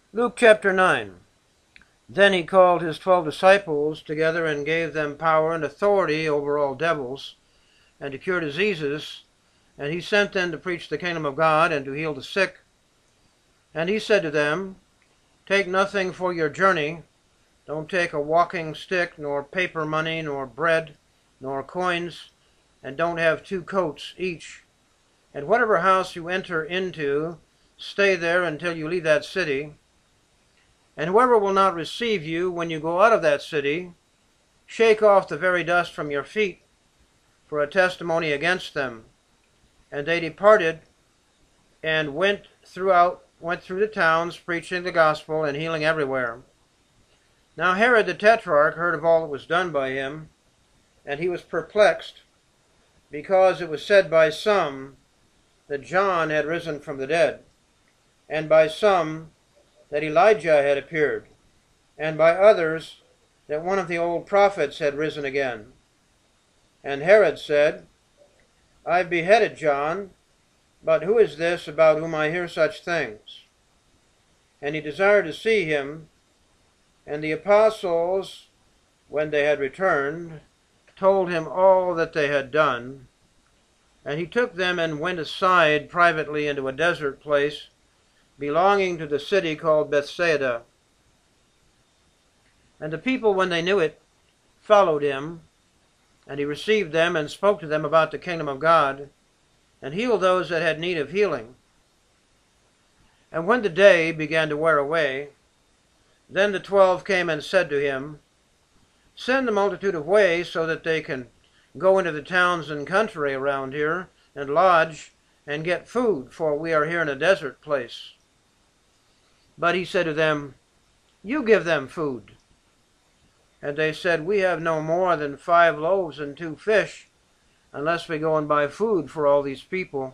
Luke chapter 9. Then he called his 12 disciples together and gave them power and authority over all devils, and to cure diseases. And he sent them to preach the kingdom of God and to heal the sick. And he said to them, Take nothing for your journey. Don't take a walking stick, nor paper money, nor bread, nor coins, and don't have 2 coats each. And whatever house you enter into, stay there until you leave that city. And whoever will not receive you when you go out of that city, shake off the very dust from your feet for a testimony against them. And they departed and went through the towns, preaching the gospel and healing everywhere. Now Herod the Tetrarch heard of all that was done by him, and he was perplexed, because it was said by some that John had risen from the dead, and by some that Elijah had appeared, and by others that one of the old prophets had risen again. And Herod said, I've beheaded John, but who is this about whom I hear such things? And he desired to see him. And the apostles, when they had returned, told him all that they had done. And he took them and went aside privately into a desert place belonging to the city called Bethsaida. And the people, when they knew it, followed him. And he received them and spoke to them about the kingdom of God, and healed those that had need of healing. And when the day began to wear away, then the 12 came and said to him, Send the multitude away so that they can go into the towns and country around here and lodge and get food, for we are here in a desert place. But he said to them, You give them food. And they said, We have no more than 5 loaves and 2 fish, unless we go and buy food for all these people.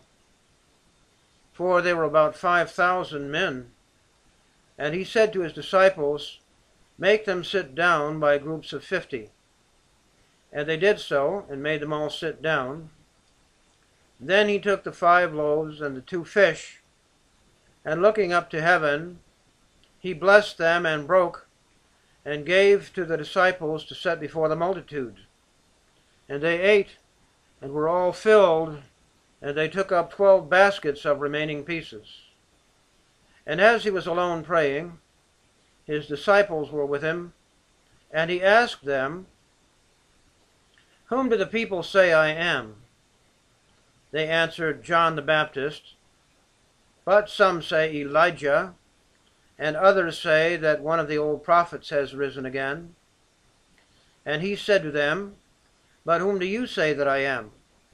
For they were about 5,000 men. And he said to his disciples, Make them sit down by groups of 50. And they did so, and made them all sit down. Then he took the 5 loaves and the 2 fish, and looking up to heaven, he blessed them and broke, and gave to the disciples to set before the multitude. And they ate, and were all filled, and they took up 12 baskets of remaining pieces. And as he was alone praying, his disciples were with him, and he asked them, Whom do the people say I am? They answered, John the Baptist, but some say Elijah, and others say that one of the old prophets has risen again. And he said to them, But whom do you say that I am?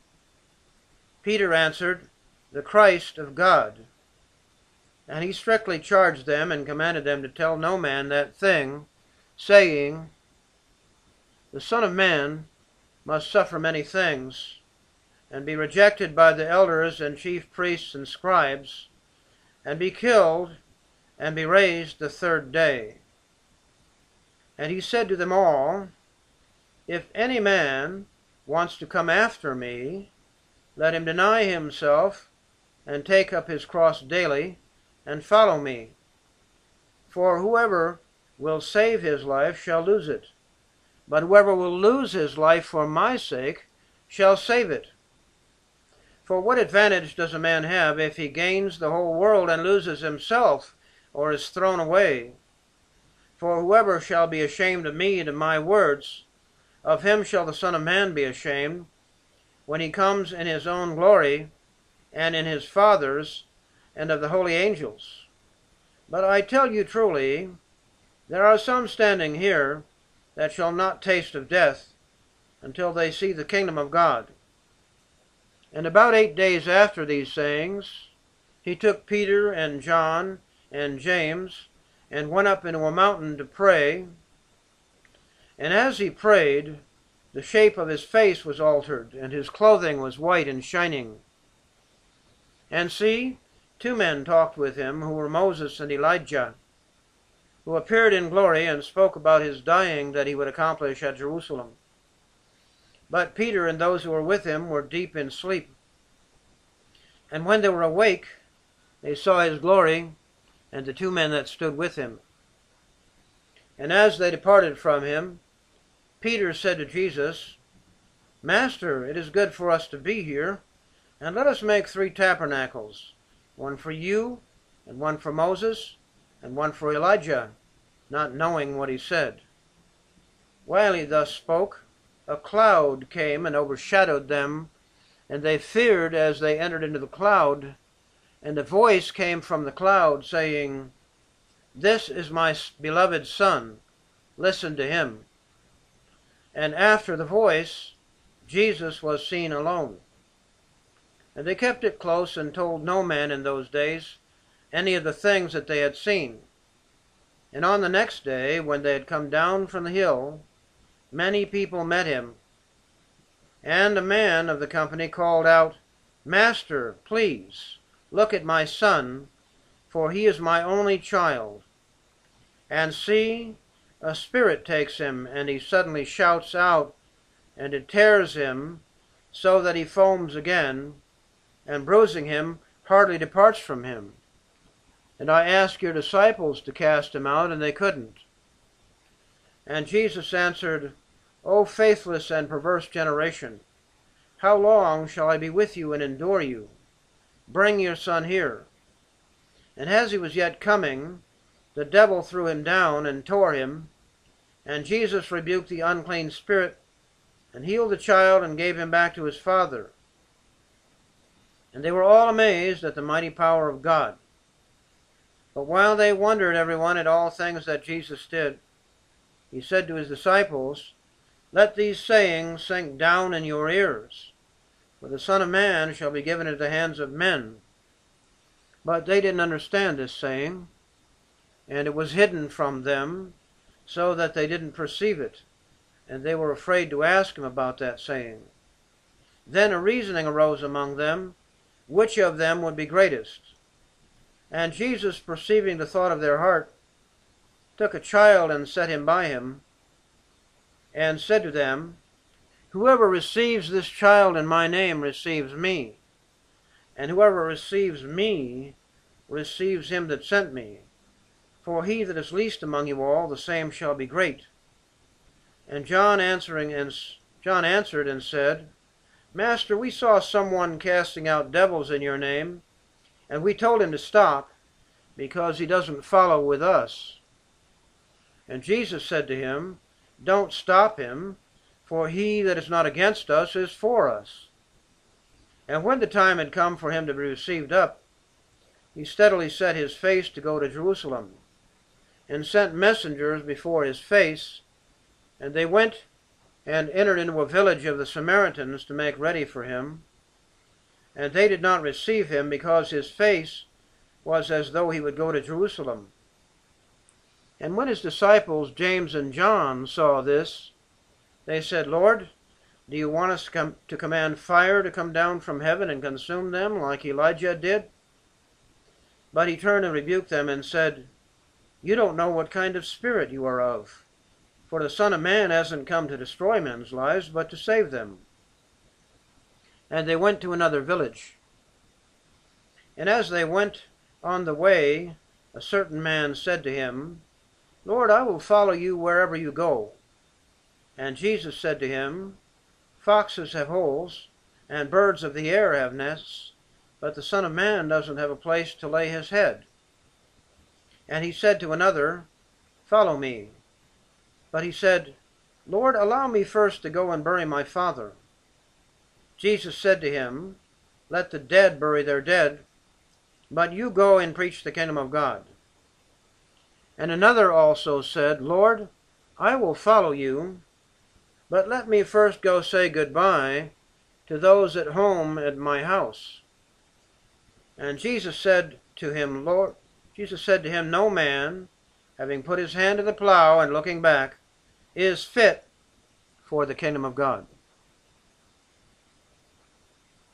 Peter answered, The Christ of God. And he strictly charged them and commanded them to tell no man that thing, saying, The Son of Man must suffer many things, and be rejected by the elders and chief priests and scribes, and be killed, and be raised the 3rd day. And he said to them all, If any man wants to come after me, let him deny himself, and take up his cross daily, and follow me. For whoever will save his life shall lose it, but whoever will lose his life for my sake shall save it. For what advantage does a man have if he gains the whole world and loses himself, or is thrown away? For whoever shall be ashamed of me and of my words, of him shall the Son of Man be ashamed, when he comes in his own glory, and in his Father's, and of the holy angels. But I tell you truly, there are some standing here that shall not taste of death until they see the kingdom of God. And about 8 days after these sayings, he took Peter and John and James, and went up into a mountain to pray. And as he prayed, the shape of his face was altered, and his clothing was white and shining. And see, 2 men talked with him, who were Moses and Elijah, who appeared in glory and spoke about his dying that he would accomplish at Jerusalem. But Peter and those who were with him were deep in sleep. And when they were awake, they saw his glory, and the 2 men that stood with him. And as they departed from him, Peter said to Jesus, Master, it is good for us to be here, and let us make 3 tabernacles, one for you, and one for Moses, and one for Elijah, not knowing what he said. While he thus spoke, a cloud came and overshadowed them, and they feared as they entered into the cloud. And a voice came from the cloud, saying, This is my beloved Son, listen to him. And after the voice, Jesus was seen alone. And they kept it close and told no man in those days any of the things that they had seen. And on the next day, when they had come down from the hill, many people met him. And a man of the company called out, Master, please, look at my son, for he is my only child. And see, a spirit takes him, and he suddenly shouts out, and it tears him, so that he foams again, and bruising him, hardly departs from him. And I asked your disciples to cast him out, and they couldn't. And Jesus answered, O faithless and perverse generation, how long shall I be with you and endure you? Bring your son here. And as he was yet coming, the devil threw him down and tore him. And Jesus rebuked the unclean spirit, and healed the child, and gave him back to his father. And they were all amazed at the mighty power of God. But while they wondered everyone at all things that Jesus did, he said to his disciples, Let these sayings sink down in your ears, for the Son of Man shall be given into the hands of men. But they didn't understand this saying, and it was hidden from them, so that they didn't perceive it, and they were afraid to ask him about that saying. Then a reasoning arose among them, which of them would be greatest. And Jesus, perceiving the thought of their heart, took a child and set him by him, and said to them, Whoever receives this child in my name receives me, and whoever receives me receives him that sent me. For he that is least among you all, the same shall be great. And John answered and said, Master, we saw someone casting out devils in your name, and we told him to stop, because he doesn't follow with us. And Jesus said to him, Don't stop him, for he that is not against us is for us. And when the time had come for him to be received up, he steadily set his face to go to Jerusalem, and sent messengers before his face, and they went and entered into a village of the Samaritans to make ready for him. And they did not receive him, because his face was as though he would go to Jerusalem. And when his disciples James and John saw this, they said, Lord, do you want us to command fire to come down from heaven and consume them, like Elijah did? But he turned and rebuked them and said, You don't know what kind of spirit you are of. For the Son of Man hasn't come to destroy men's lives, but to save them. And they went to another village. And as they went on the way, a certain man said to him, Lord, I will follow you wherever you go. And Jesus said to him, Foxes have holes, and birds of the air have nests, but the Son of Man doesn't have a place to lay his head. And he said to another, Follow me. But he said, Lord, allow me first to go and bury my father. Jesus said to him, Let the dead bury their dead, but you go and preach the kingdom of God. And another also said, Lord, I will follow you, but let me first go say goodbye to those at home at my house. And Jesus said to him, No man, having put his hand to the plow and looking back, is fit for the kingdom of God.